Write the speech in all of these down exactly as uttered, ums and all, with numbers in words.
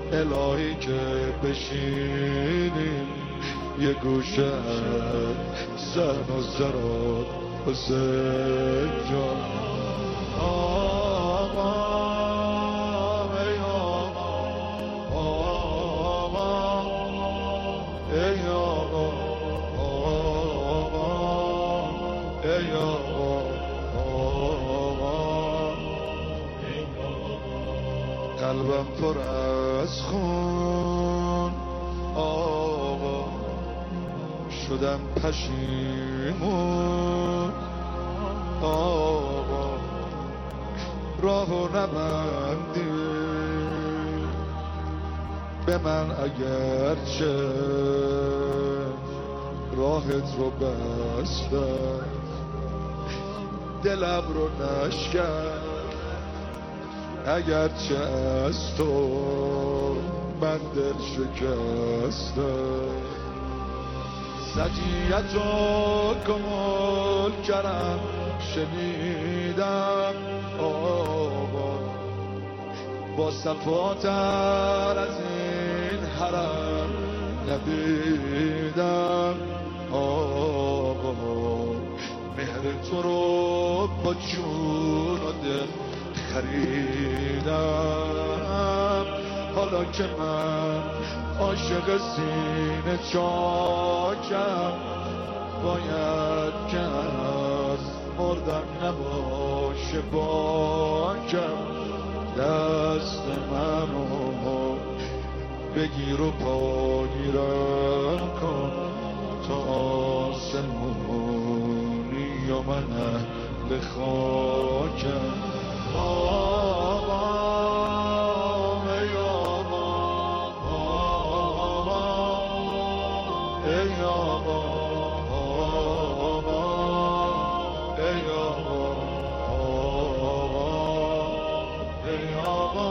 الهی که بشینیم یه گوشه زن و زراد حسین جان. آقا ای آقا، آقا ای آقا، آقا ای آقا، آقا قلبم پر از خون آقا شدم پشیمون آقا راهو نبندی به من اگرچه راهت رو بستم دلم رو نشکن اگرچه از تو من دل شکستم سجیت و کمال کردم شنیدم آقا با صفاتر از این حرم ندیدم آقا مهر تو رو با جون و دل خریدم حالا که من عاشق سینه چاکم باید که از مردن نباشه باکم دست منو بگیر و پاگیرم کن تا آسمونی و من اهل خاکم آقا ای آقا آقا ای آقا آقا ای آقا آقا ای آقا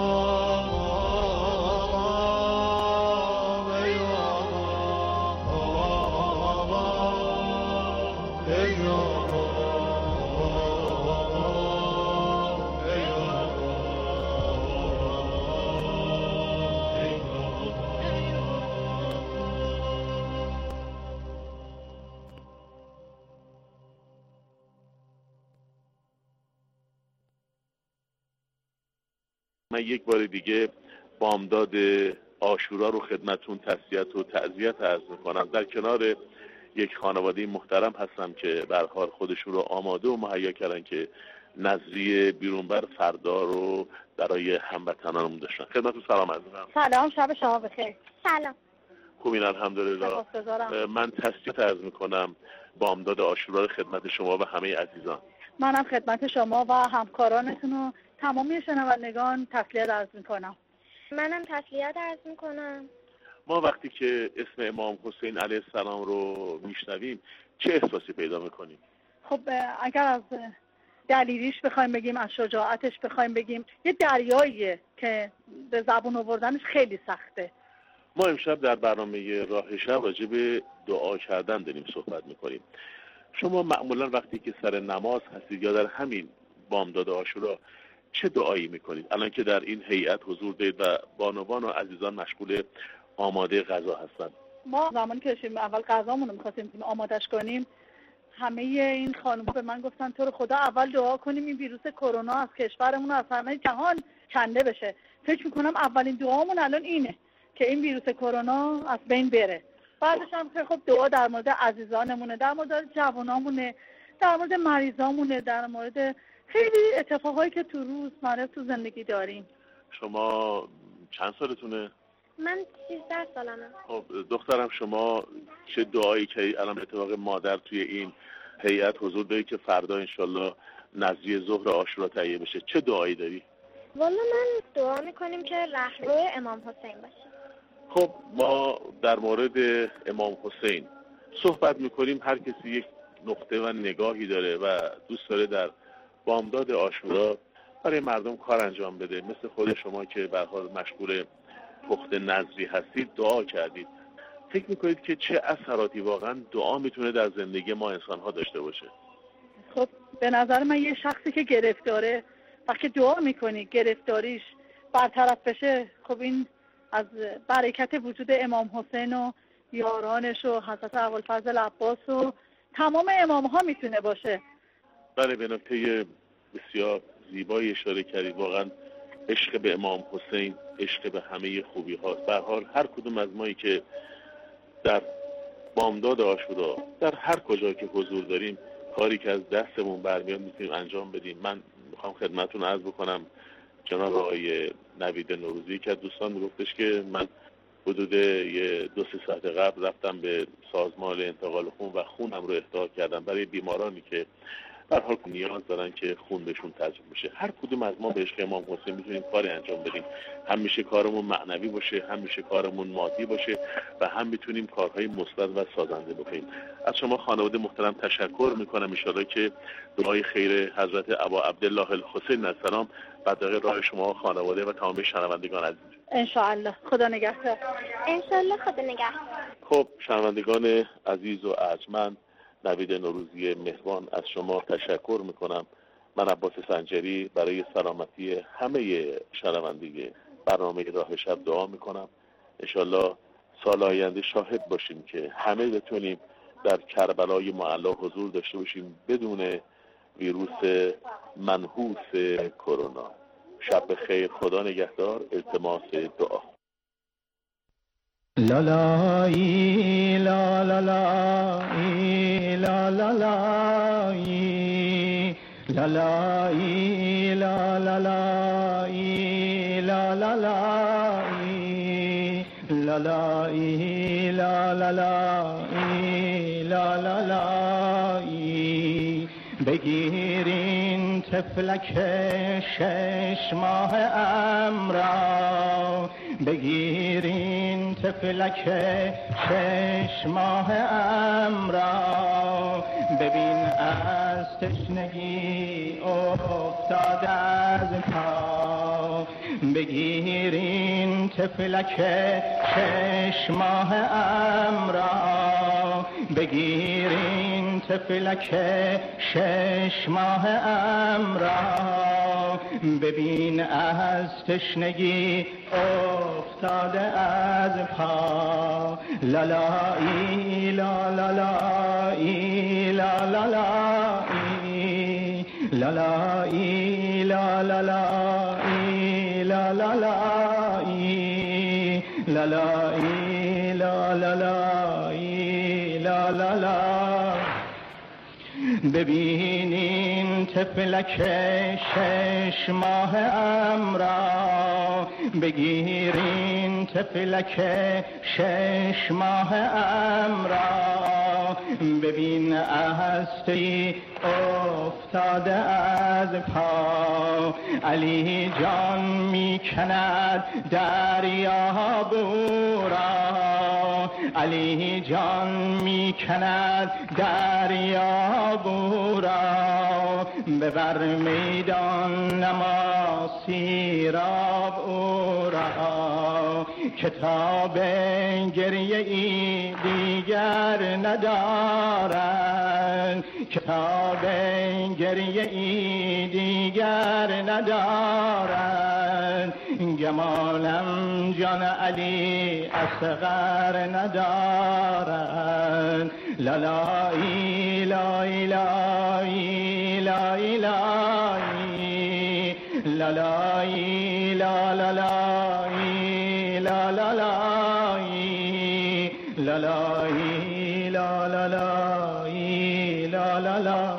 من یک بار دیگه بامداد عاشورا رو خدمتون تسلیت و تعزیت عرض میکنم. در کنار یک خانواده محترم هستم که به هر حال خودشون رو آماده و مهیا کردن که نظری بیرونبر فردا رو برای هموطنانمون داشتن. خدمتتون سلام عرض میکنم. سلام، شب شما بخیر. سلام. خوبین؟ الحمدلله. من تسلیت عرض میکنم بامداد عاشورا رو خدمت شما و همه عزیزان. منم خدمت شما و همکارانتون و تمامی شنوندگان تسلیت عرض میکنم. منم تسلیت عرض میکنم. ما وقتی که اسم امام حسین علیه السلام رو میشنویم چه احساسی پیدا میکنیم؟ خب اگر از دلیلیش بخوایم بگیم، از شجاعتش بخوایم بگیم، یه دریاییه که به زبون آوردنش خیلی سخته. ما امشب در برنامه راه شب راجع به دعا کردن داریم صحبت میکنیم. شما معمولا وقتی که سر نماز هستید یا در همین بامداد عاشورا چه دعایی میکنید؟ الان که در این هیئت حضور دارید و بانوان و عزیزان مشغول آماده غذا هستن. ما زمانی که داشتیم اول غذامون رو می‌خواستیم آمادش کنیم، همه این خانم‌ها به من گفتن تو رو خدا اول دعا کنیم این ویروس کرونا از کشورمون و از همه جهان کنده بشه. فکر میکنم اولین دعامون الان اینه که این ویروس کرونا از بین بره. بعدش هم که خب دعا در مورد عزیزانمونه، در مورد جوانامونه، در مورد مریضامونه، در مورد خیلی اتفاقایی که تو روز مرز تو زندگی داریم. شما چند سالتونه؟ من سیزده سالمه. خب دخترم شما چه دعایی که الان اتفاق مادر توی این هیئت حضور داری که فردا انشالله نذری ظهر عاشورا تهیه بشه، چه دعایی داری؟ والا من دعا میکنیم که رهرو امام حسین باشه. خب ما در مورد امام حسین صحبت میکنیم. هر کسی یک نقطه و نگاهی داره و دوست داره در بامداد عاشورا برای مردم کار انجام بده. مثل خود شما که به هر حال مشغول پخت نذری هستید دعا کردید. فکر میکنید که چه اثراتی واقعا دعا میتونه در زندگی ما انسان‌ها داشته باشه؟ خب به نظر من یه شخصی که گرفتاره وقتی دعا میکنی گرفتاریش برطرف بشه، خب این از برکت وجود امام حسین و یارانش و حضرت ابوالفضل عباس و تمام امام ها میتونه باشه. بله، به نکته بسیار زیبایی اشاره کردید. واقعا عشق به امام حسین عشق به همه خوبی هاست. به هر حال هر کدوم از مایی که در بامداد عاشورا در هر کجا که حضور داریم کاری که از دستمون برمیاد میتونیم انجام بدیم. من میخوام خدمتتون عرض بکنم جناب آقای نوید نوروزی که دوستان میگفتش که من حدود یه دو سه ساعت قبل رفتم به سازمان انتقال خون و خونم رو اهدا کردم برای بیمارانی که در حال نیاز دارن که خون بهشون تزریق بشه. هر کدوم از ما به عشق امام حسین میتونیم کاری انجام بدیم. هم میشه کارمون معنوی باشه، هم میشه کارمون مادی باشه و هم میتونیم کارهای مثبت و سازنده بکنیم. از شما خانواده محترم تشکر میکنم. ان شاءالله که دعای خیر حضرت ابا عبدالله الحسین السلام بعد راه شما خانواده و تمام شنوندگان عزیز. ان شاء الله. خدا نگهدار. ان شاء الله. خدا نگهدار. خب شنوندگان عزیز و ارجمند، نوید نوروزی مهربان از شما تشکر میکنم. من عباس سنجری برای سلامتی همه شنوندگان برنامه راه شب دعا میکنم. انشالله سال آینده شاهد باشیم که همه بتونیم در کربلای معلا حضور داشته باشیم بدون ویروس منحوس کرونا. شب خیر، خدا نگهدار، التماس دعا. لا لا ای لا لا لا ای لا لا لا ای لا لا ای لا لا لا ای لا لا لا ای لا لا ای لا لا لا ای لا لا لا ای بگیرین طفلک شش ماه امرا، بگیرین طفلک شش ماه امرا، ببین از تشنگی افتاده از پا، بگیرین طفلک شش ماه امرا، بگیرین طفلک شش ماه امرا، ببین از تشنگی افتاده از پا. لا لا ای لا لا لا ای لا لا لا ای لا لا ای لا لا لا ای لا لا لا ای لا لا ای لا لا لا ای لا لا لا. ببینین طفلک شش ماه امرا، بگیرین طفلک شش ماه امرا، ببین هستی افتاده از پا. علی جان میکند دریا بورا، علی جان میکند دریا بورا، ببر میدان نما سیراب او را. کتاب گریه ای دیگر ندارد، کتاب گریه ای دیگر ندارد، گمانم جان علی اصغر ندارد. لا لا ای لا لا ای لا لا ای لا لا ای لا لا لا ای لا لا لا ای لا لا ای لا لا لا ای لا لا لا.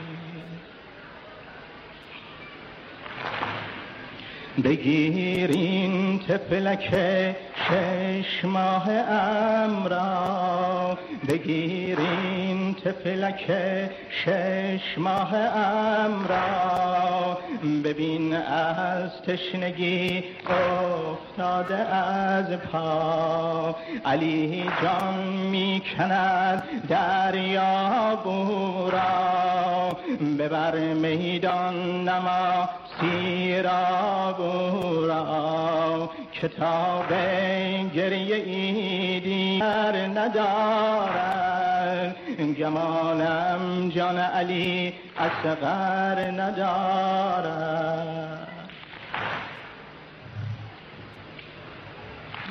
بگیرین طفلک شش ماه امرا، بگیرین طفلک شش ماه امرا، ببین از تشنگی افتاده از پا. علی جان میکند دریا بورا، ببر میدان نما سیراب را. کتاب گریه ای دیگر ندارد، گمانم جان علی اصغر ندارد.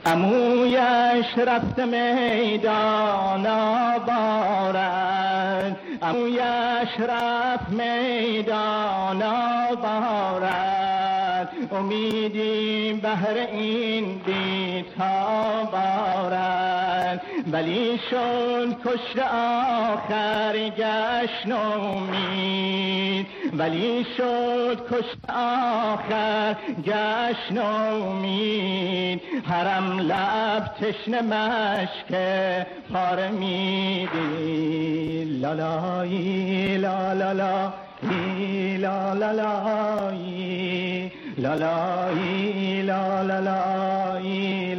عمویش رفته میدان آبارد، عمویش رفت میدان آبارد، امیدی بهر این بی‌تاب آرد، ولی شد کشت آخر گشت نومید، ولی شد کشت آخر گشت نومید، حرم لب تشنه مشک پاره میدی، لالایی لالالا لا لا لای لالایی لالایی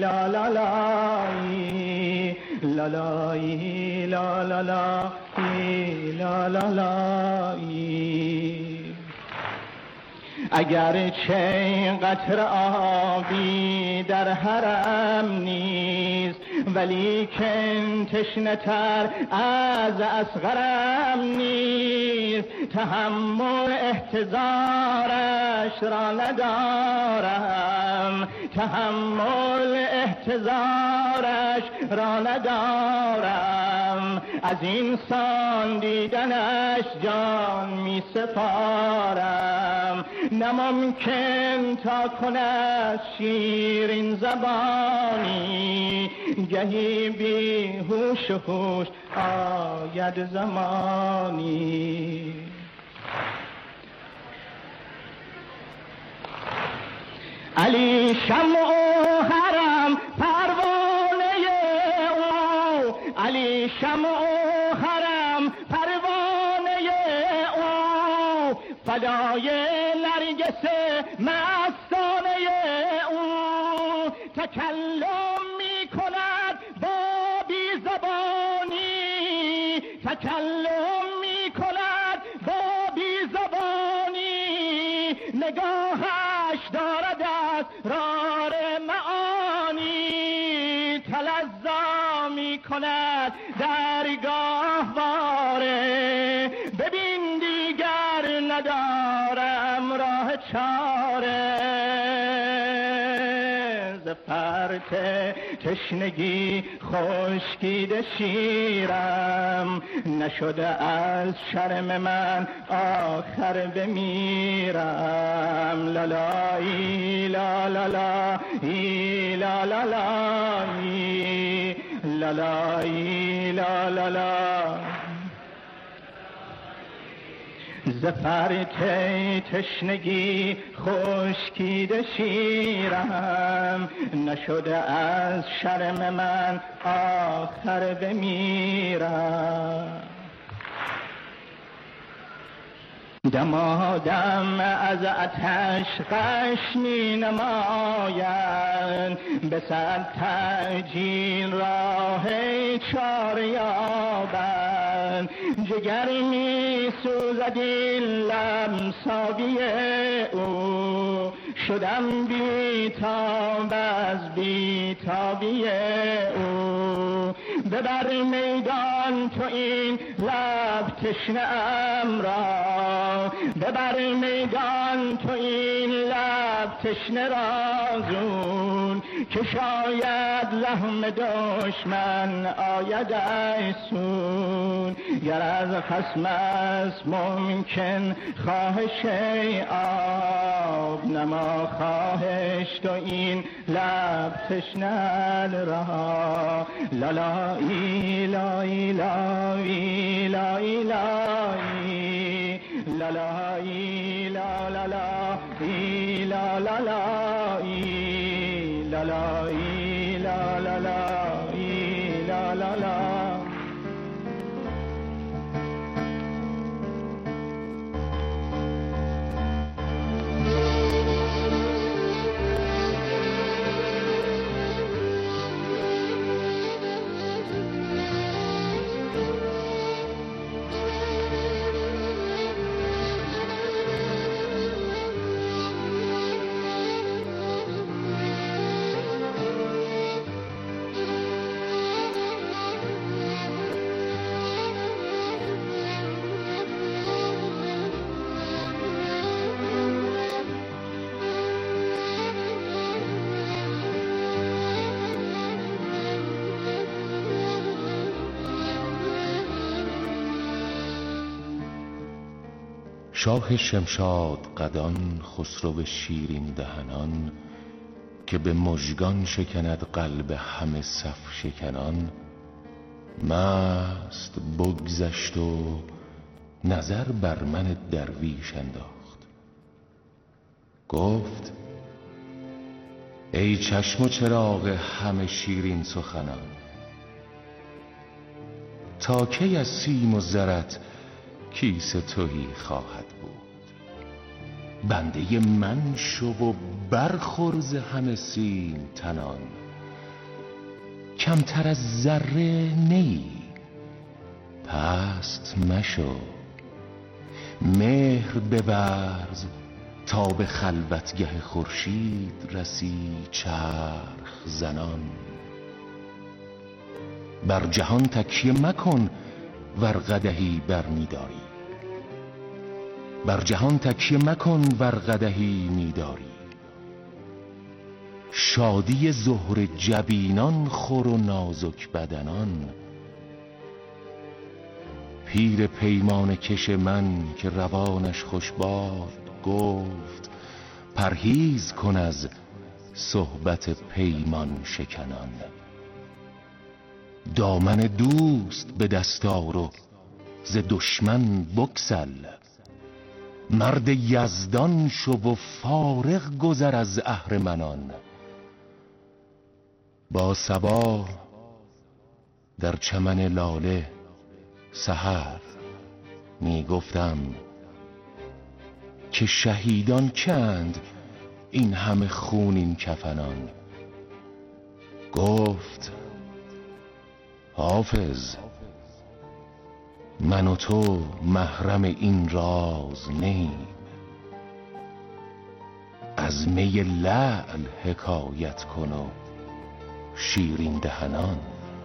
لالایی لالایی لالایی لالایی. اگر چه قطر آبی در حرم نیست، ولی کن تشنه تر از اصغرم نیست، تحمل احتضارش را ندارم، تحمل احتضارش را ندارم، از این سان دیدنش جان می سپارم، نممکن تا کند شیرین زبانی، گهی بی هوش و هوش آید زمانی. علی شمع و حرم پروانه او، علی شمع و حرم پروانه او، فدای نرگس مستانه او، تکلم می کند با بی زبانی، تکلم می کند با بی زبانی، نگاهش دارد از رار معانی، تلظا می کند درگاه واره، ببین دیگر ندارم راه چاره، ز فرط تشنگی خشکیده شیرم، نشده از شرم من آخر بمیرم، لالایی لالایی لالایی لالایی لالالا. ز فرط تشنگی خشکیده شیرم، نشده از شرم من آخر بمیرم، دمادم از آتش غش می نماید، به صد تأجیل راه چاره یابد، جگر می سوزد این لمسابی او، شدم بیتاب از بیتابی او، ببر میدان تو این لب تشنه ام را، ببر میدان تو این لب تشنه را زون، که شاید لحم دشمن آید ایسون، گر از خصم است ممکن خواهش آب، نما خواهش تو این لب تشنه را، لالایی لایی لایی لایی لایی لالایی لالایی لالایی لالایی لالایی لالایی. شاه شمشاد قدان، خسرو شیرین دهنان، که به مژگان شکند قلب همه صف شکنان. مست بگذشت و نظر بر من درویش انداخت، گفت ای چشم و چراغ همه شیرین سخنان، تا کی از سیم و زرت کیسه تهی خواهد بود؟ بنده من شو و برخورز همه سیم تنان، کمتر از ذره نی پست مشو. مهر بورز تا به خلوتگه خورشید رسی چرخ زنان. بر جهان تکیه مکن ور قدحی بر می‌داری، بر جهان تکیه مکن ور قدحی می‌داری. شادی زهر جبینان خور و نازک بدنان. پیر پیمان کش من که روانش خوش باد، گفت پرهیز کن از صحبت پیمان شکنان. دامن دوست به دست آر و ز دشمن بگسل، مرد یزدان شو و فارغ گذر از اهرمنان. با صبا در چمن لاله سحر می گفتم که شهیدان کند این همه خونین کفنان. گفت حافظ من و تو محرم این راز نیم، از می لعل حکایت کن و شیرین دهنان.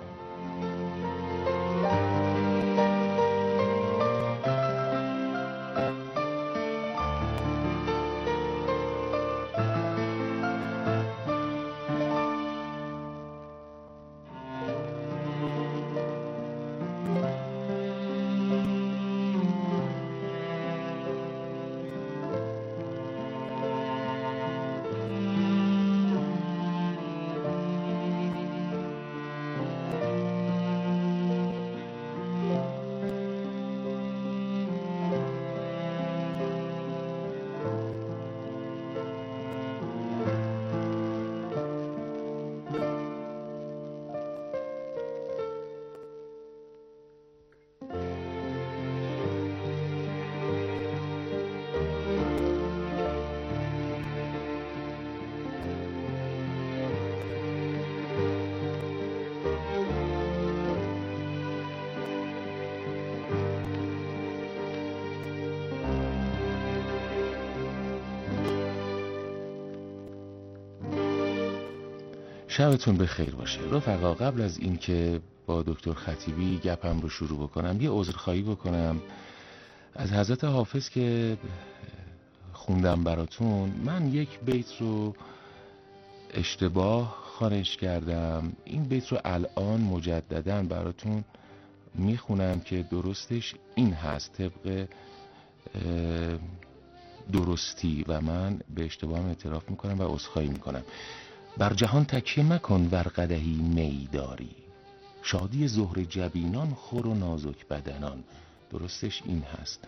شبتون بخیر باشه رفقا. قبل از اینکه با دکتر خطیبی گپم رو شروع بکنم یه عذرخواهی بکنم از حضرت حافظ که خوندم براتون. من یک بیت رو اشتباه خوانش کردم، این بیت رو الان مجدداً براتون میخونم که درستش این هست طبق درستی و من به اشتباهم اعتراف میکنم و عذرخواهی میکنم. بر جهان تکیه مکن ور قدحی می داری، شادی زهر جبینان خور و نازک بدنان. درستش این هست،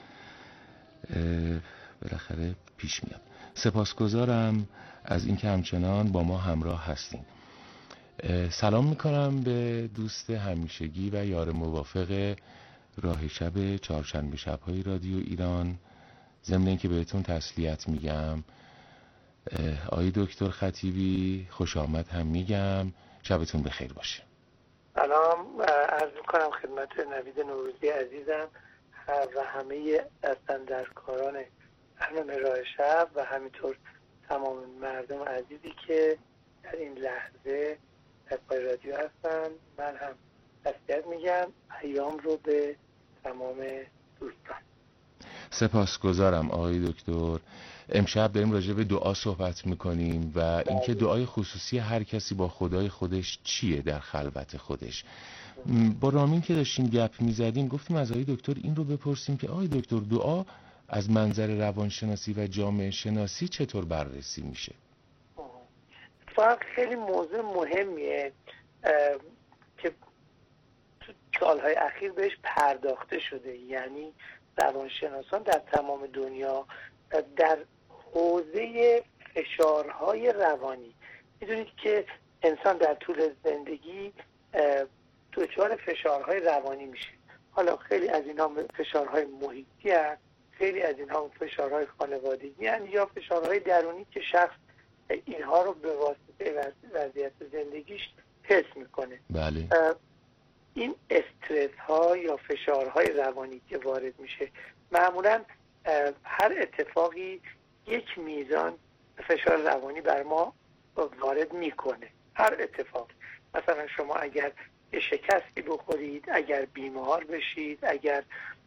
بالاخره پیش میاد. سپاسگزارم از اینکه همچنان با ما همراه هستین. سلام میکنم به دوست همیشگی و یار موافق راه شب چهارشنبه شب‌های رادیو ایران. ضمن اینکه بهتون تسلیت میگم، آقای دکتر خطیبی خوش آمد هم میگم. شبتون بخیر باشه. سلام عرض میکنم خدمت نوید نوروزی عزیزم و همه دستاندرکاران برنامه راه شب و همینطور تمام مردم عزیزی که در این لحظه در پای رادیو هستن. من هم تسلیت میگم ایام رو به تمام دوستان. سپاسگزارم آقای دکتر. امشب داریم راجع به دعا صحبت میکنیم و اینکه دعای خصوصی هر کسی با خدای خودش چیه در خلوت خودش. با رامین که داشتیم گپ میزدیم گفتیم از آقای دکتر این رو بپرسیم که آقای دکتر دعا از منظر روانشناسی و جامعه شناسی چطور بررسی میشه؟ فقط خیلی موضوع مهمیه که تو سالهای اخیر بهش پرداخته شده، یعنی روانشناسان در تمام دنیا در حوزه فشارهای روانی، میدونید که انسان در طول زندگی دچار فشارهای روانی میشه. حالا خیلی از اینها فشارهای محیطی هست، خیلی از اینها فشارهای خانوادگی هست یا فشارهای درونی که شخص اینها رو به واسطه وضعیت زندگیش حس میکنه. بله. این استرس ها یا فشارهای روانی که وارد میشه معمولا هر اتفاقی یک میزان فشار روانی بر ما وارد میکنه. هر اتفاق، مثلا شما اگر شکستی بخورید، اگر بیمار بشید، اگر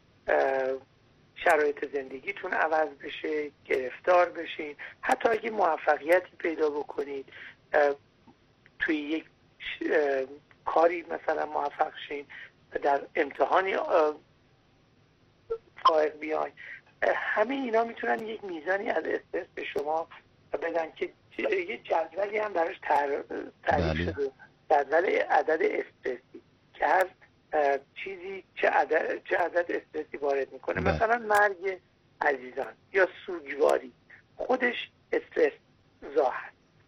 شرایط زندگیتون عوض بشه، گرفتار بشین، حتی اگه موفقیتی پیدا بکنید، توی یک کاری مثلا موفق شین، در امتحانی فائق بیاین، همه اینا میتونن یک میزانی از استرس به شما بدن که یه جدولی هم براش تعریف شده، جدول عدد استرسی که هر چیزی چه عدد چه عدد استرسی وارد میکنه. بله. مثلا مرگ عزیزان یا سوگواری خودش استرس زا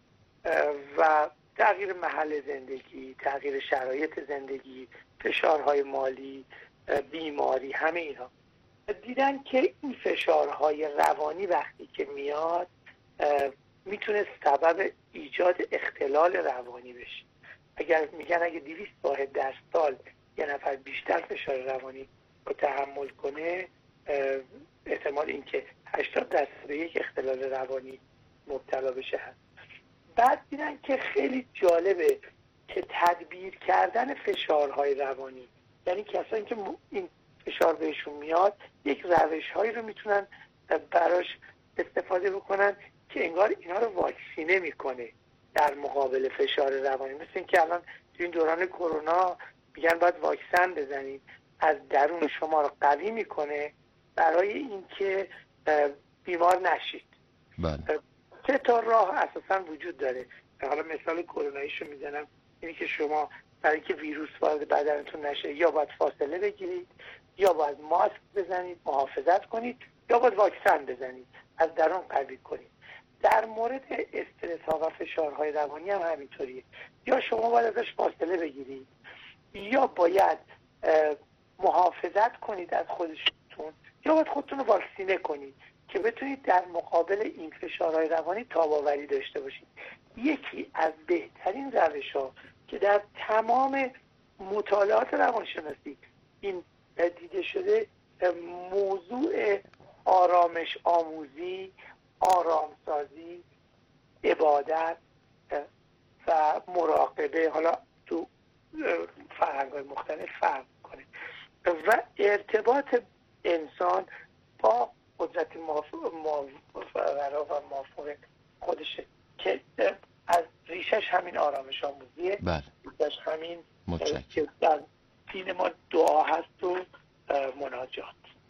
و تغییر محل زندگی، تغییر شرایط زندگی، فشارهای مالی، بیماری، همه اینا. دیدن که این فشارهای روانی وقتی که میاد میتونه سبب ایجاد اختلال روانی بشه. اگر میگن اگه دویست واحد در سال یه نفر بیشتر فشار روانی رو تحمل کنه، احتمال اینکه هشتاد درصد به یک اختلال روانی مبتلا بشه هست. بعد دیدن که خیلی جالبه که تدبیر کردن فشارهای روانی، یعنی کسانی که این فشار بهشون میاد یک روش‌هایی رو میتونن براش استفاده بکنن که انگار اینا رو واکسینه میکنه در مقابل فشار روانی. مثل این که الان تو این دوران کرونا میگن باید واکسن بزنید، از درون شما رو قوی میکنه برای اینکه بیمار نشید. بله. سه تا راه اساسا وجود داره. حالا مثال کروناییشو میزنم، اینی که شما برای اینکه ویروس وارد بدنتون نشه یا باید فاصله بگیرید، یا باید ماسک بزنید محافظت کنید، یا باید واکسن بزنید از درون قوی کنید. در مورد استرس ها و فشارهای روانی هم همینطوریه، یا شما باید ازش فاصله بگیرید یا باید محافظت کنید از خودتون، یا باید خودتون رو واکسینه کنید که بتونید در مقابل این فشارهای روانی تاب‌آوری داشته باشید. یکی از بهترین روش‌ها که در تمام مطالعات روانشناسی این دیده شده، موضوع آرامش آموزی، آرامسازی، عبادت و مراقبه، حالا تو فرهنگ‌های مختلف فرق کنه، و ارتباط انسان با قدرت ماورا و مافوق خودشه که از ریشش همین آرامش آموزیه. بله. ریشش همین که در دین ما دعا هست و مناجات.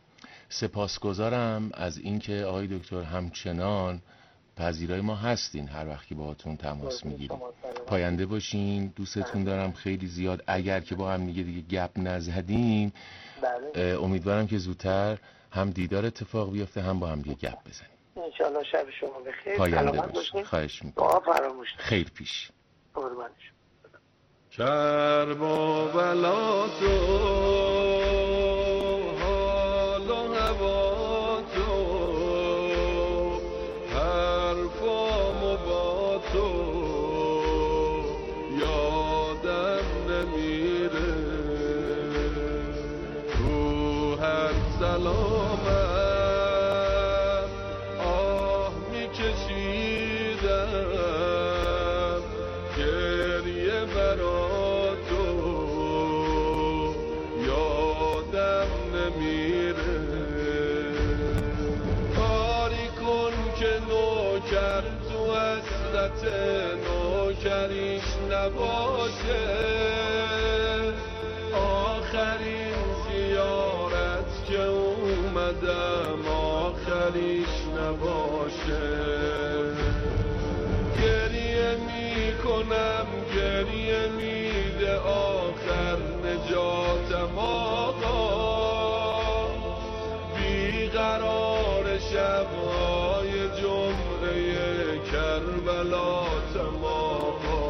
سپاسگزارم از اینکه آقای دکتر همچنان پذیرای ما هستین هر وقت که باهاتون تماس میگیریم. پاینده باشین، دوستتون دارم خیلی زیاد. اگر که با هم دیگه دیگه گپ نزدیم، امیدوارم که زودتر هم دیدار اتفاق بیفته هم با هم دیگه گپ بزنیم. انشالله. شب شما بخیر. پاینده باشین. خواهش میکنم. دعا فراموش نکنید. خیر پیش. قربانش. کرب و بلا تو، حال و هوا تو، حرفام و با تو یادم نمیره. تو هر سلامم آه میکشیدم، گریه برا نوکریش نباشه. آخرین زیارت که اومدم، آخرین آخریش نباشه. گریه میکنم گریه میده آخر نجاتم آقا، بیقرار شبهای جمعه کربلاتم آقا.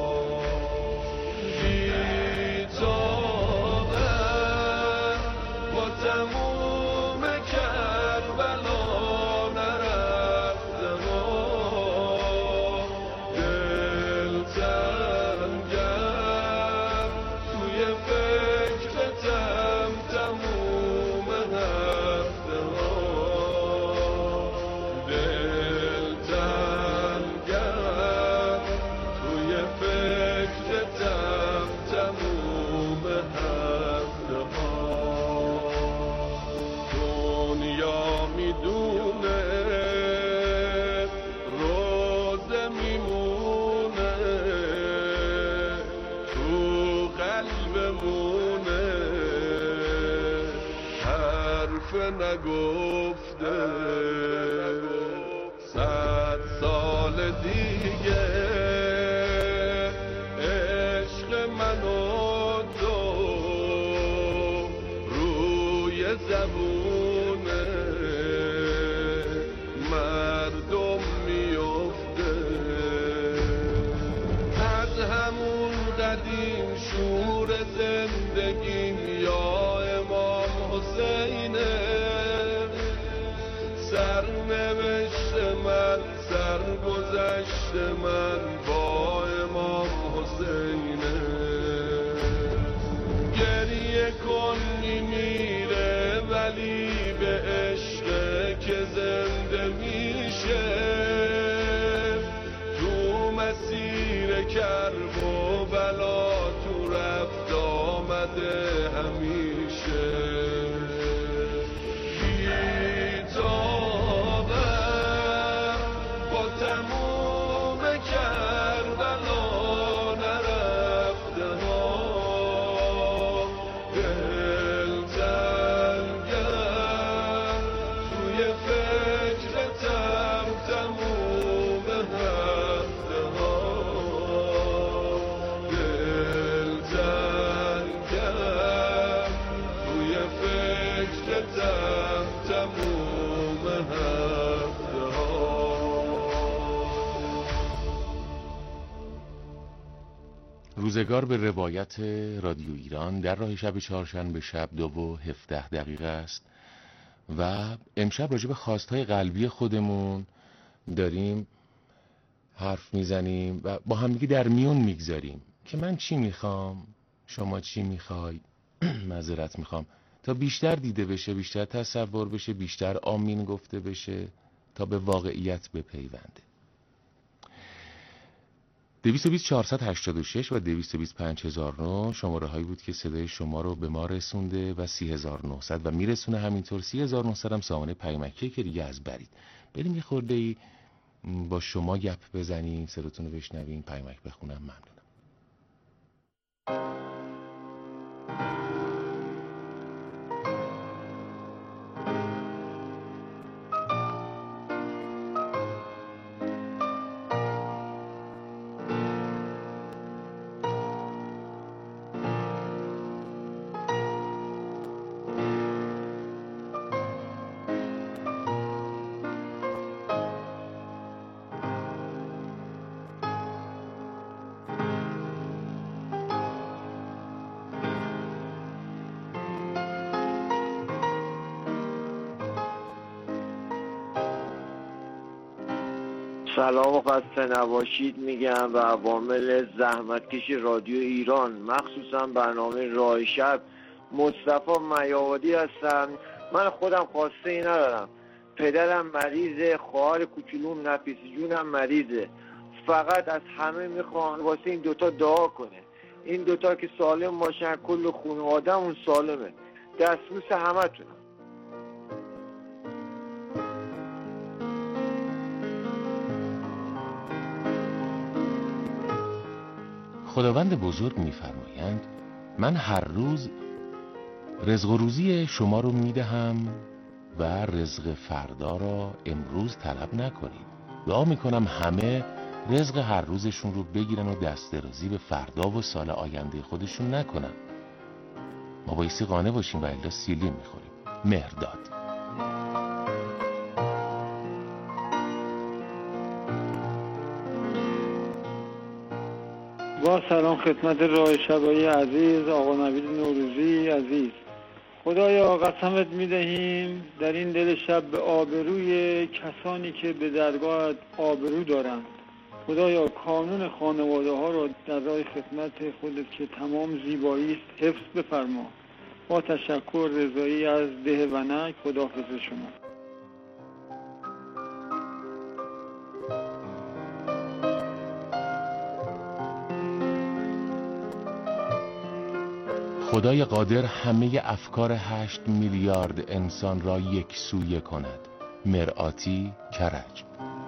نگفته صد سال دیگه عشق من و تو روی زبونه مردم میفته. از همون قدیم شور زندگیم یا امام حسینه، سرنوشت من سرگذشت من با امام حسینه. گریه کن میمیره ولی به عشق که زنده میشه، تو مسیر کرب و بلا تو رفت آمده همیشه. روزگار به روایت رادیو ایران در راه شب چهارشنبه شب دو و هفده دقیقه است و امشب راجع به خواستهای قلبی خودمون داریم حرف میزنیم و با همدیگه در میون میگذاریم که من چی میخوام، شما چی میخوای. معذرت میخوام تا بیشتر دیده بشه، بیشتر تصور بشه، بیشتر آمین گفته بشه تا به واقعیت بپیونده. دویست و بیست چهارصد و هشتاد و شش و دویست و بیست پنج هزار و نه شماره هایی بود که صدای شما رو به ما رسونده و سی هزار و نهصد و میرسونه. همینطور سی هزار و نهصد هم سامانه پیامکی که دیگه از برید. بریم یه خورده ای با شما گپ بزنیم، صداتون رو بشنویم، پیامک بخونم. ممنونم. سلام و خسته نباشید میگم به عوامل زحمتکش رادیو ایران، مخصوصا برنامه راه شب. مصطفی میاوردی هستم. من خودم خواسته ای ندارم، پدرم مریضه، خواهر کوچولوم نفیس جونم مریضه. فقط از همه میخوام واسه این دوتا دعا کنه، این دوتا که سالم باشن، کل خانواده‌مون سالمه. دستبوس همتونم. خداوند بزرگ می‌فرمایند من هر روز رزق و روزی شما رو میدهم و رزق فردا را امروز طلب نکنید. دعا میکنم همه رزق هر روزشون رو بگیرن و دست درازی به فردا و سال آینده خودشون نکنن. ما بایستی قانع باشیم و الا سیلی میخوریم. مهرداد. با سلام خدمت راه شبایی عزیز، آقا نوید نوروزی عزیز. خدایا قسمت میدهیم در این دل شب به آبروی کسانی که به درگاهت آبرو دارند. خدایا کانون خانواده ها را در راه خدمت خودت که تمام زیبایی است حفظ بفرما. با تشکر، رضایی از ده ونک. خداحافظ شما. خدای قادر همه افکار هشت میلیارد انسان را یک سویه کند. مرآتی، کرج.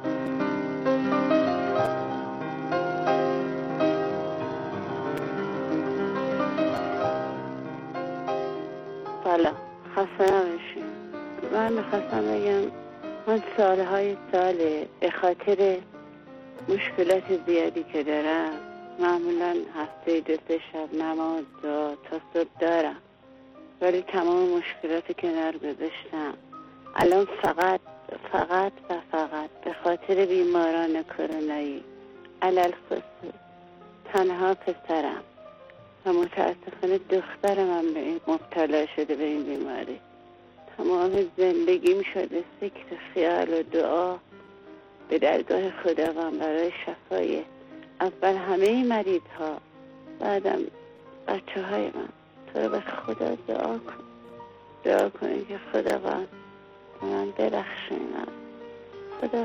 سلام، خسته نباشید. من میخواستم بگم من سالهای ساله به خاطر مشکلات زیادی که دارم معمولا هفته دو سه شب نماز دعا تا صبح دارم، ولی تمام مشکلات کنار گذاشتم. الان فقط فقط و فقط به خاطر بیماران کرونایی، علل خصوص تنها پسرم و متاسفانه دخترم هم به این مبتلا شده به این بیماری. تمام زندگیم شده سکت خیال و دعا به درگاه خداوند برای شفای اول همه مریض ها، بعدم بچه های من. تو رو به خدا دعا کن، دعا کنی که خداوند من برخشینم. خدا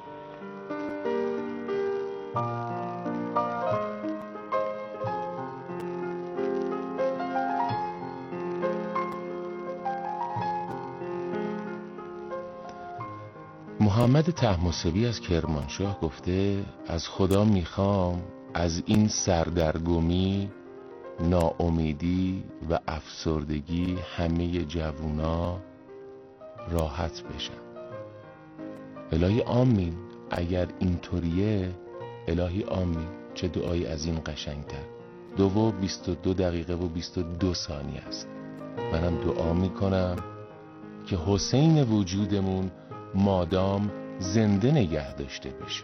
محمد طهماسبی از کرمانشاه گفته از خدا میخوام از این سردرگمی، ناامیدی و افسردگی همه جوونا راحت بشن. الهی آمین. اگر اینطوریه الهی آمین. چه دعایی از این قشنگتر. دو و بیست و دو دقیقه و بیست و دو ثانیه است. منم دعا میکنم که حسین وجودمون مادام زنده نگه داشته بشه.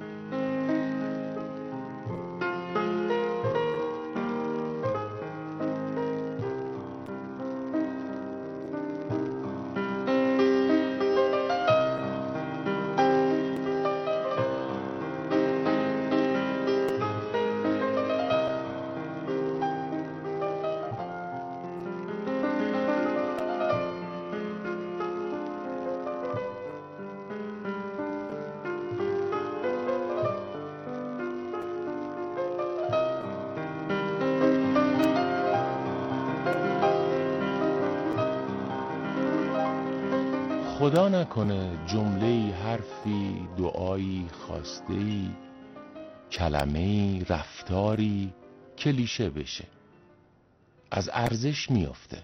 خدا نکنه جمله‌ای، حرفی، دعایی، خواسته‌ای، کلمه‌ای، رفتاری کلیشه بشه، از ارزش میافته،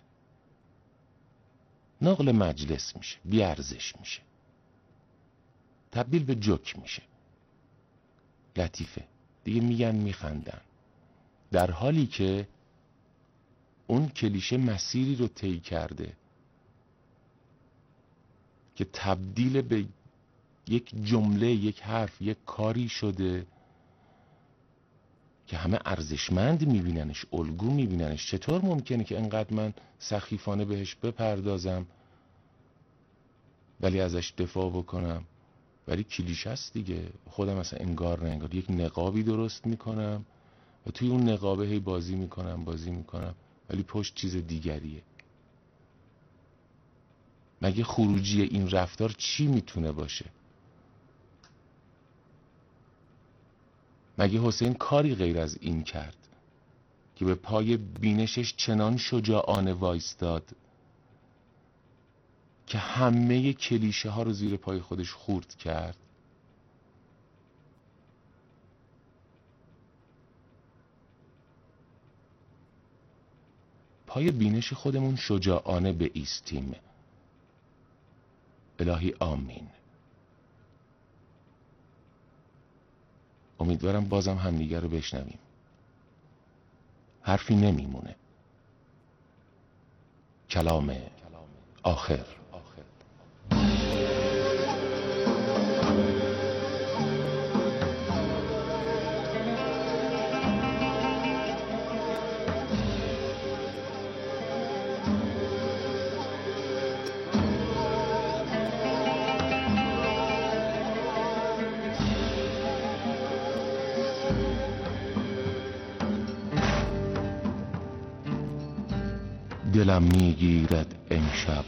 نقل مجلس میشه، بی ارزش میشه، تبدیل به جوک میشه، لطیفه، دیگه میگن میخندن، در حالی که اون کلیشه مسیری رو طی کرده که تبدیل به یک جمله، یک حرف، یک کاری شده که همه ارزشمند میبیننش، الگو میبیننش. چطور ممکنه که انقدر من سخیفانه بهش بپردازم ولی ازش دفاع بکنم؟ ولی کلیشه است دیگه. خودم اصلا انگار نه انگار یک نقابی درست میکنم و توی اون نقابه هی بازی میکنم بازی میکنم ولی پشت چیز دیگریه. مگه خروجی این رفتار چی میتونه باشه؟ مگه حسین کاری غیر از این کرد که به پای بینشش چنان شجاعانه وایستاد که همه کلیشه ها رو زیر پای خودش خورد کرد؟ پای بینش خودمون شجاعانه به ایستیم. الهی آمین. امیدوارم بازم همدیگر رو بشنویم. حرفی نمیمونه. کلام آخر. دلم میگیرد امشب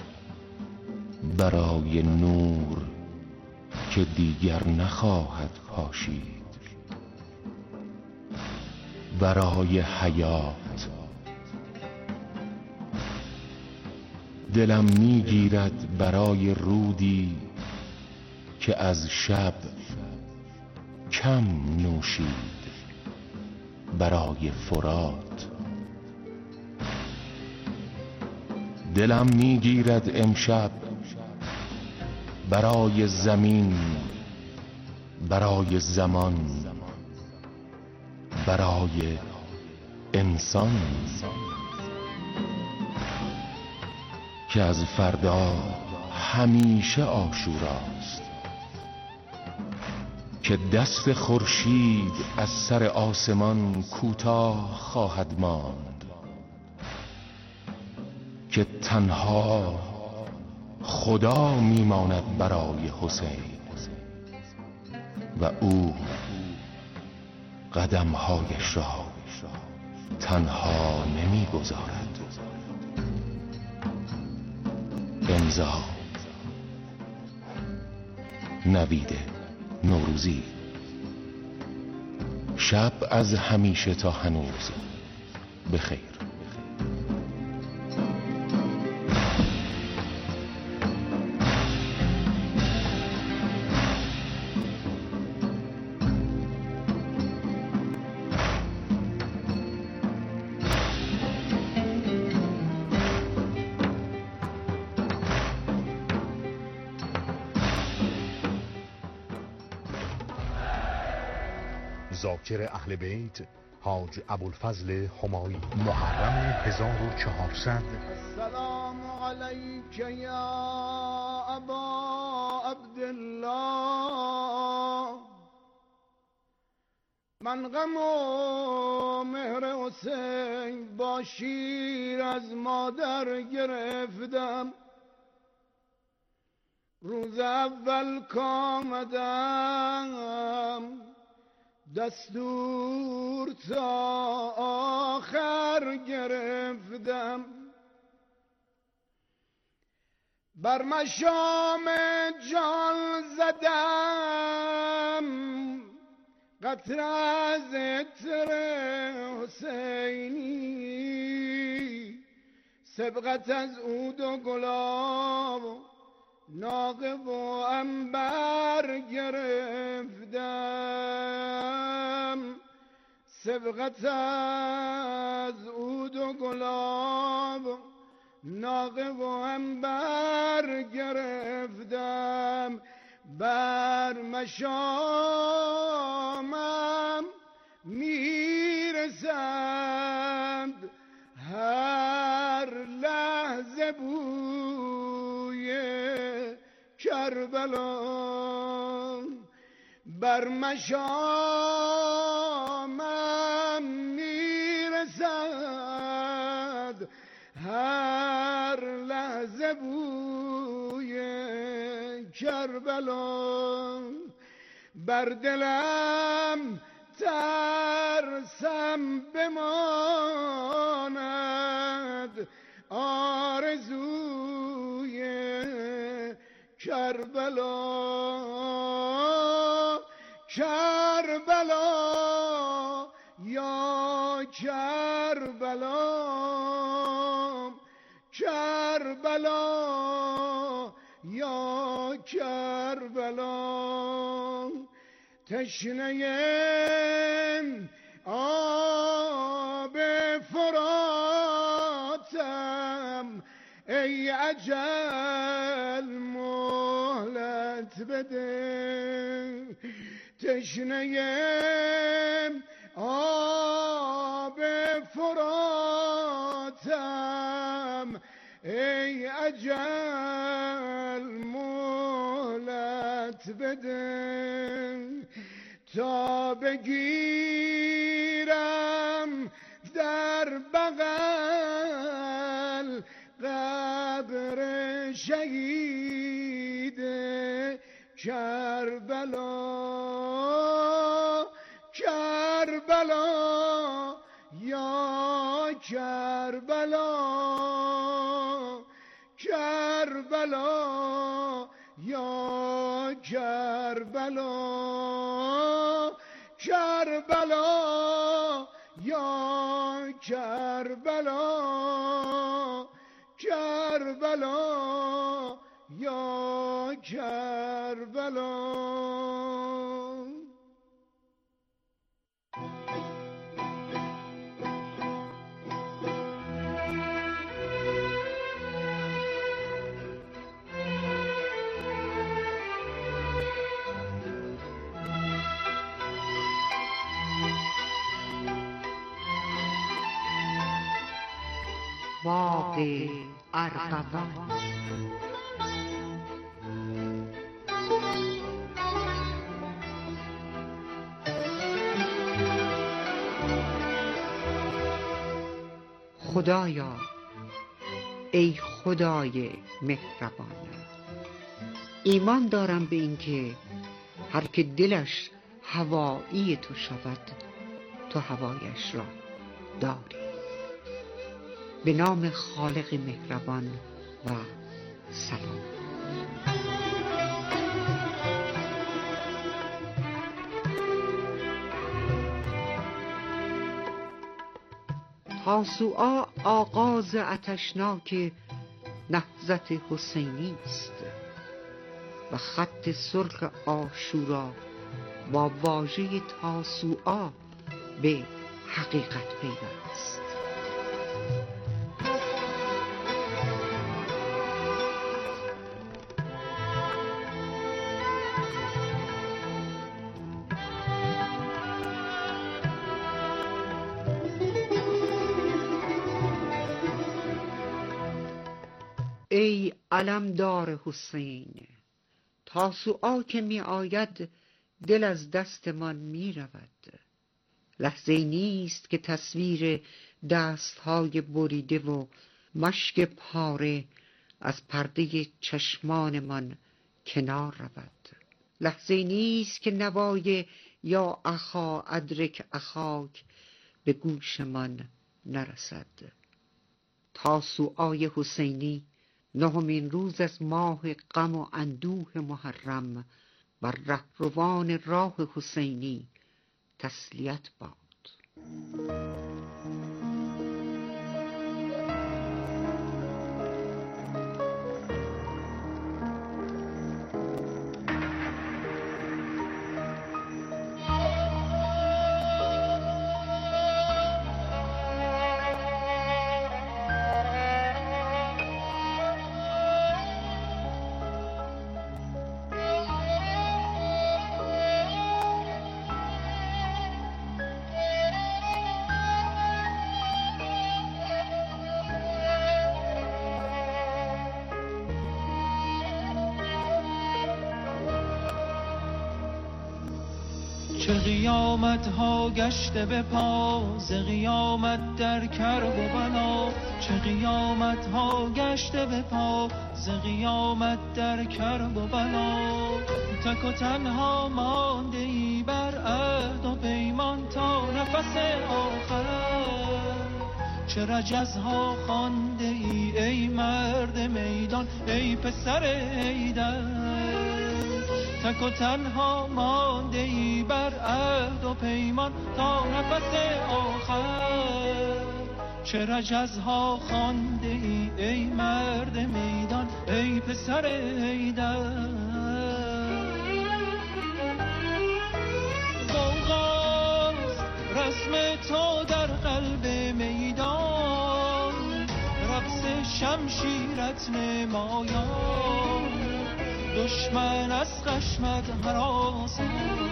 برای نور که دیگر نخواهد پاشید، برای حیات. دلم میگیرد برای رودی که از شب کم نوشید، برای فرات. دلم میگیرد امشب برای زمین، برای زمان، برای انسان که از فردا همیشه عاشوراست، که دست خورشید از سر آسمان کوتاه خواهد ماند، که تنها خدا میماند برای حسین و او قدمهایش را تنها نمیگذارد. امضا نوید نوروزی. شب از همیشه تا هنوز بخیر. ذاکر اهل بیت حاج ابوالفضل همایی، محرم هزار و چهارصد. السلام علیک یا ابا عبدالله، من غم و مهر حسین با شیر از مادر گرفتم. روز اول کامدم دستور تا آخر گرفتم. بر مشام جان زدم قطره از عطر حسینی، سبقت از عود و گلاب ناقه و عنبر گرفتم. سبقت از عود و گلاب ناقه و عنبر گرفتم. بر مشامم میرسد هر لحظه بوی کربلا. بر مشامم میرسد هر لحظه بوی کربلا. بر دلم ترسم بماند آرزوی کربلا. کربلا یا کربلا، کربلا یا کربلا. تشنه آب فراتم ای اجل بده، تشنه آب فراتم ای اجل مهلت بده، تا بگیرم در بغل قبر شهید کربلا. کربلا یا کربلا، کربلا یا کربلا، کربلا یا کربلا، کربلا یا کربلا. باغ ارغوان. خدایا ای خدای مهربان، ایمان دارم به این که هر که دلش هوایی تو شود تو هوایش را داری. به نام خالق مهربان و سلام. تاسوعا آغاز آتشناک نهضت حسینی است و خط سرخ عاشورا با واژه تاسوعا به حقیقت پیوست. ای علمدار حسین، تاسوعا که می آید دل از دستمان می رود. لحظه نیست که تصویر دستهای بریده و مشک پاره از پرده چشمانمان کنار رود. لحظه نیست که نوای یا اخا ادرک اخاک به گوشمان نرسد. تاسوعای حسینی نهمین روز از ماه غم و اندوه محرم بر رهروان راه حسینی تسلیت باد. چه قیامت ها گشته به پا ز قیامت در کرب و بلا، چه قیامت ها گشته به پا ز قیامت در کرب و بلا. تک و تنها مانده ای بر عهد و پیمان تا نفس آخر، چه رجزها خوانده ای ای مرد میدان ای پسر ایدر. تک و تنها مانده ای بر عهد و پیمان تا نفس آخر، چه رجزها خوانده ای ای مرد میدان ای پسر ایدر. غوغاست رسم تو در قلب میدان، رقص شمشیرت نمایان. دشمن از خشمت هراسان.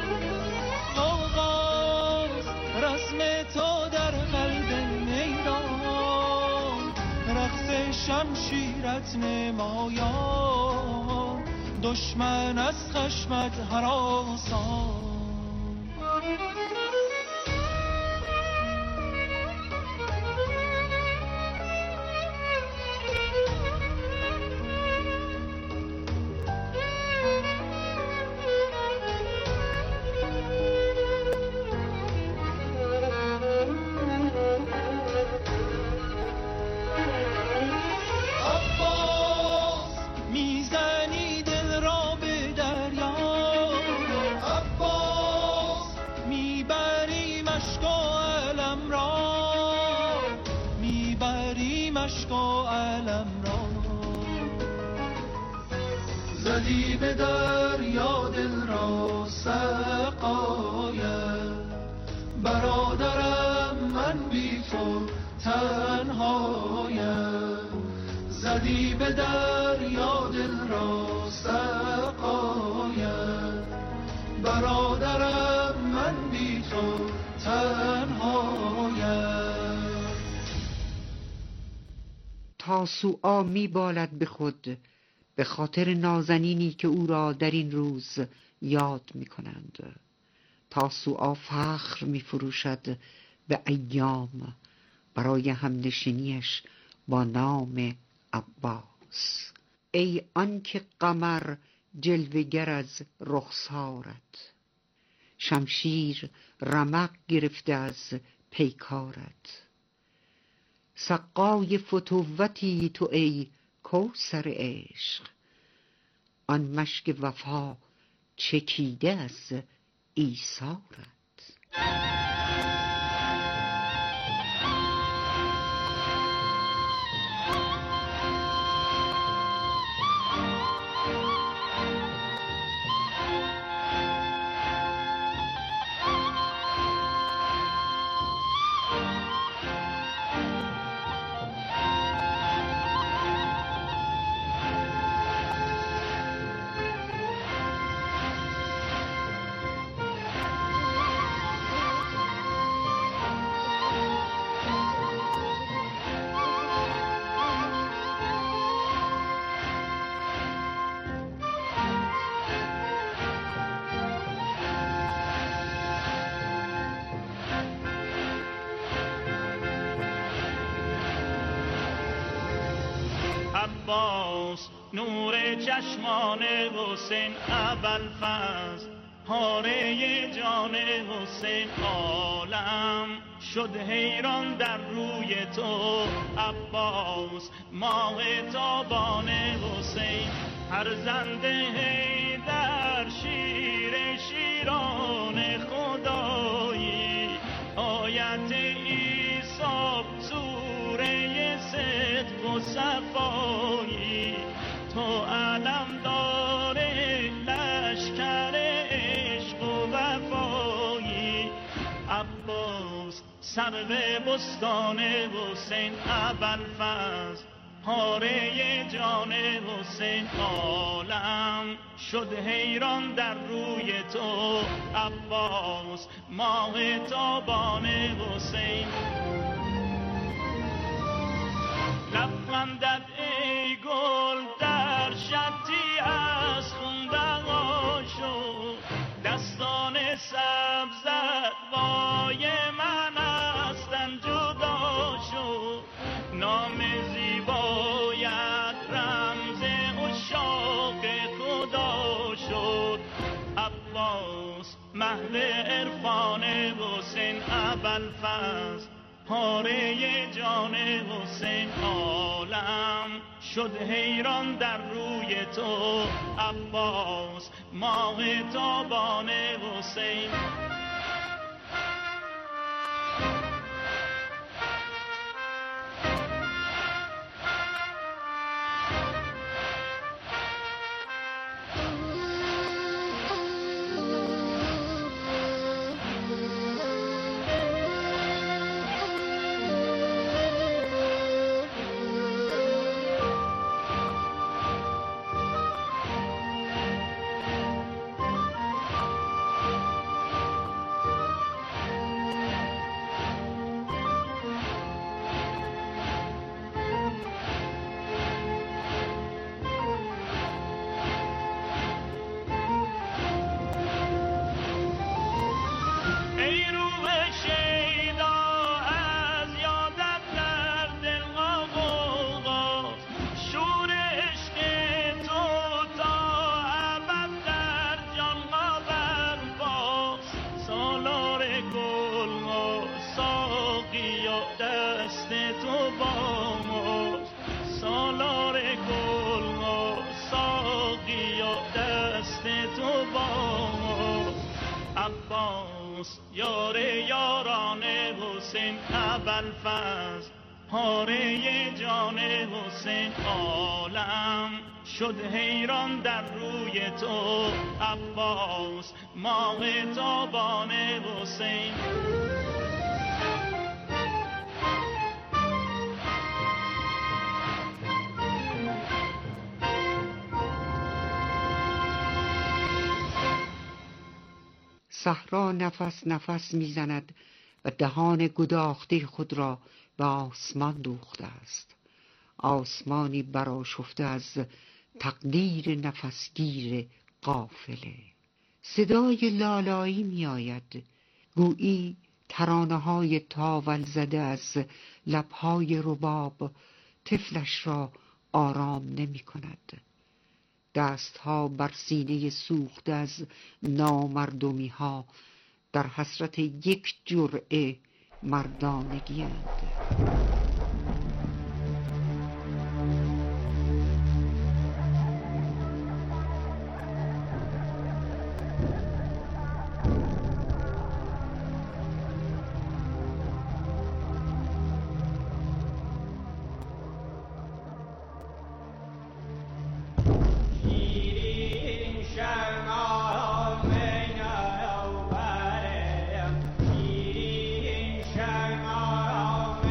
آغاز رسم تو در قلب میدان، رقص شمشیرت نمایان، دشمن از خشمت هراسان. زدی به دریا دل را سقایم، برادرم من بی تو تنهایم. زدی به دریا دل را سقایم، برادرم من بی تو تنهایم. تاسوعا می بالد به خود به خاطر نازنینی که او را در این روز یاد می کنند. تاسوعا فخر می فروشد به ایام برای همنشینیش با نام عباس. ای آنکه قمر جلوگر از رخسارت، شمشیر رمق گرفته از پیکارت. سقای فتوتی تو ای کوثر عشق، آن مشک وفا چکیده از ایثارت. عباس نور چشمان حسین ابوالفضل، پاره جان حسین عالم شد حیران در روی تو. عباس ماه تابان حسین، فرزند حیدر شیر شیران خدایی، آیت عیسی سوره صدق و صفایی، تو علم داره لشکر عشق و وفایی. عباس سرو بستان حسین ابوالفضل، پاره جان حسین عالم شد حیران در روی تو. عباس ماه تابان حسین، لبخندت ای گل در شطی از خون دغا شد، دستان سبزت وای من هستن جدا شد. نام زیبایت رمز عشاق خدا شد. عباس محو عرفان حسین ابوالفضل، پاره جان حسین عالم شد حیران در روی تو. عباس ماه تابان حسین، یاران حسین ابوالفضل پاره جان حسین عالم شد حیران در روی تو عباس ماه تابان حسین. صحرا نفس نفس میزند و دهان گداخته خود را به آسمان دوخته است. آسمانی برآشفته از تقدیر نفسگیر قافله. صدای لالایی می آید، گویی ترانه های تاول زده از لبهای رباب طفلش را آرام نمی کند. دستها بر سینه سوخته از نامردمی ها در حسرت یک جرعه مردانگی اند. شرما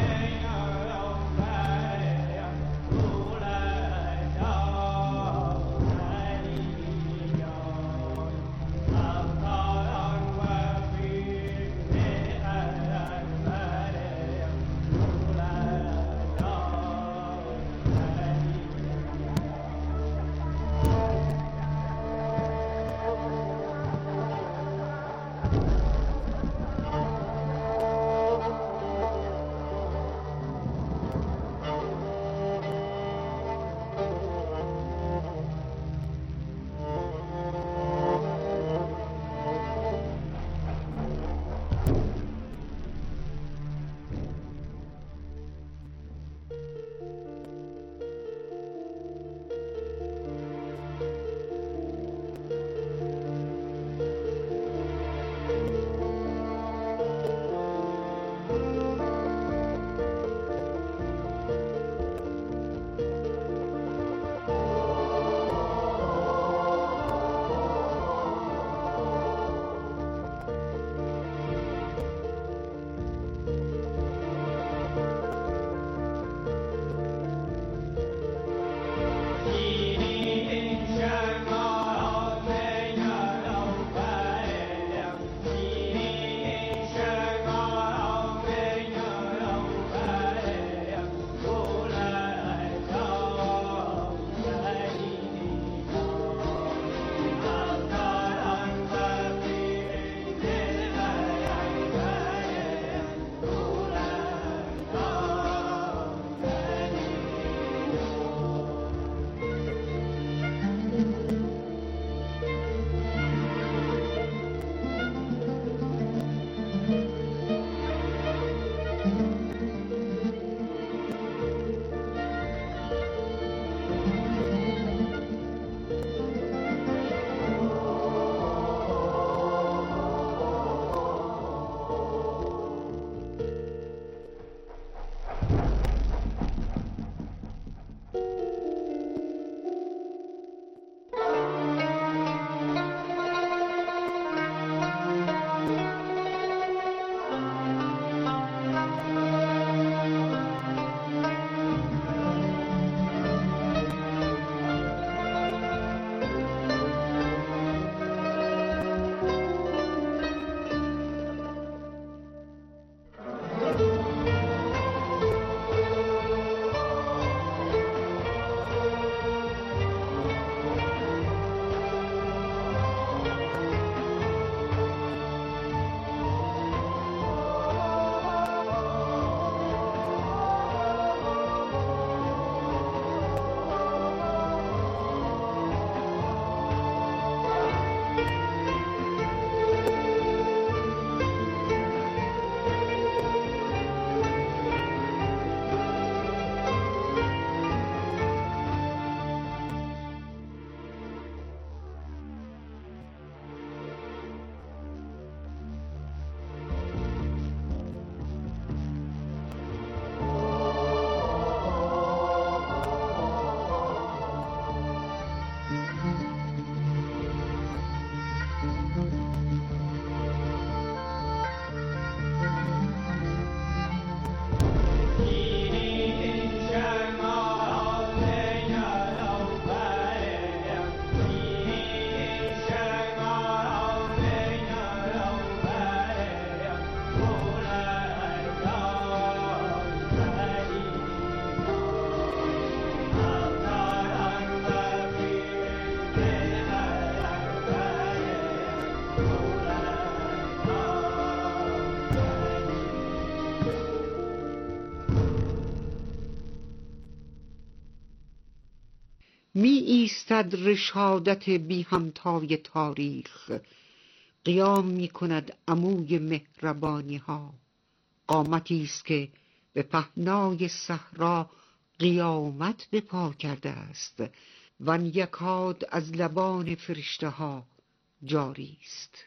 ایستد رشادت بی همتای تاریخ، قیام می کند عموی مهربانی ها. قامتی است که به پهنای صحرا قیامت به پا کرده است و یکاد از لبان فرشته ها جاری است.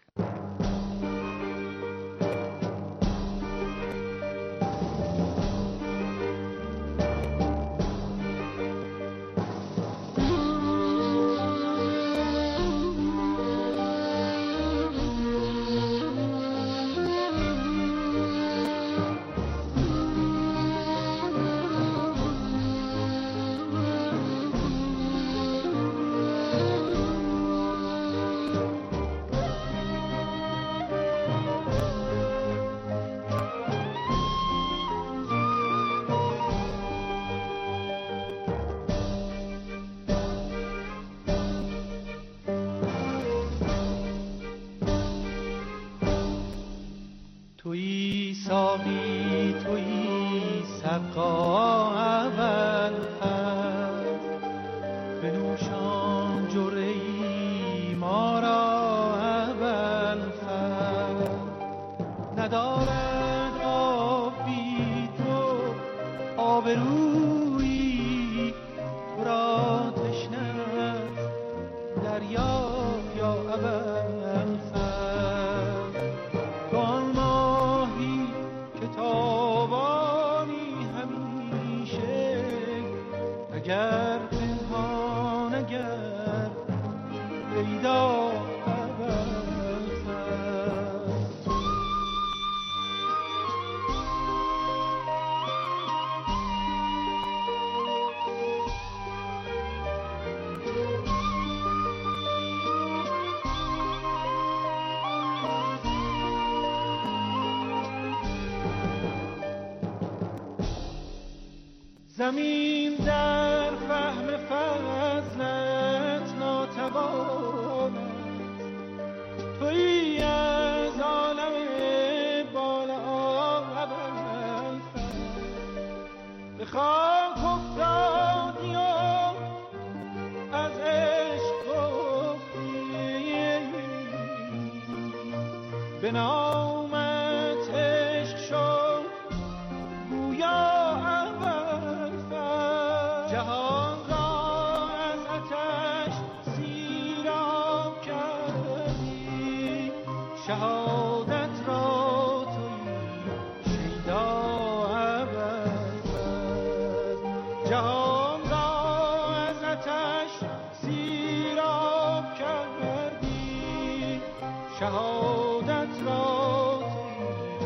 تویی ساقی تویی سقا اول خط، بنوشان جرعی ما را اول خط. ندارد آب بی تو آبرویی، تو را تشنه است دریا یا اول خط. اگر پنهان اگر پیدا اول خط. زمین در فهم فضلت ناتوان است، تویی از عالم بالا اول فر. به خاک افتادی و از عشق گفتی، به نامت عشق شد گویا. جهان را از آتش سیراب کردی، شهادت را تویی شیدا اول. جهان